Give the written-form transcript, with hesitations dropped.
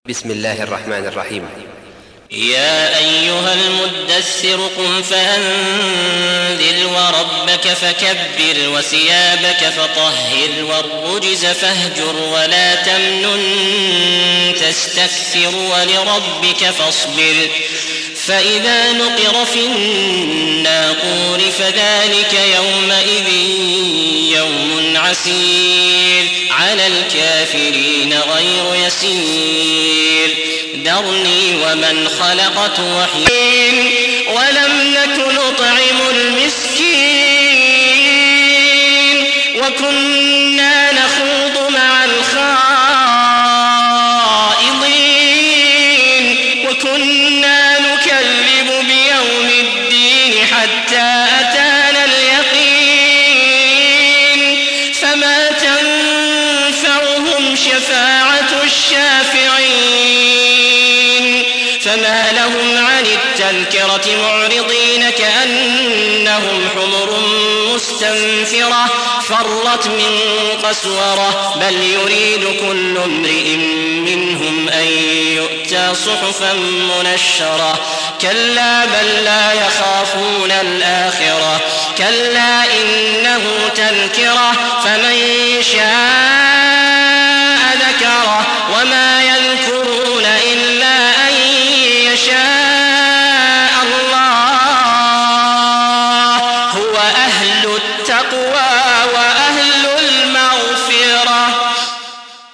بسم الله الرحمن الرحيم. يا أيها المدثر قم فأنذر وربك فكبر وثيابك فطهر والرجز فاهجر ولا تمنن تستكثر ولربك فاصبر فإذا نقر في الناقور فذلك يومئذ يوم عسير على الكافرين غير يسير ذرني ومن خلقت وحيدا ولم نك نطعم المسكين وكنا نخوض مع الخائضين وكنا نكذب بيوم الدين حتى أتانا اليقين فما تنفعهم شفاعة الشافعين فما لهم عن التذكرة معرضين كأنهم حمر مستنفرة فرت من قسورة بل يريد كل امرئ منهم أن يؤتى صحفا منشرة كلا بل لا يخافون الآخرة كلا إنه تذكرة فمن شاء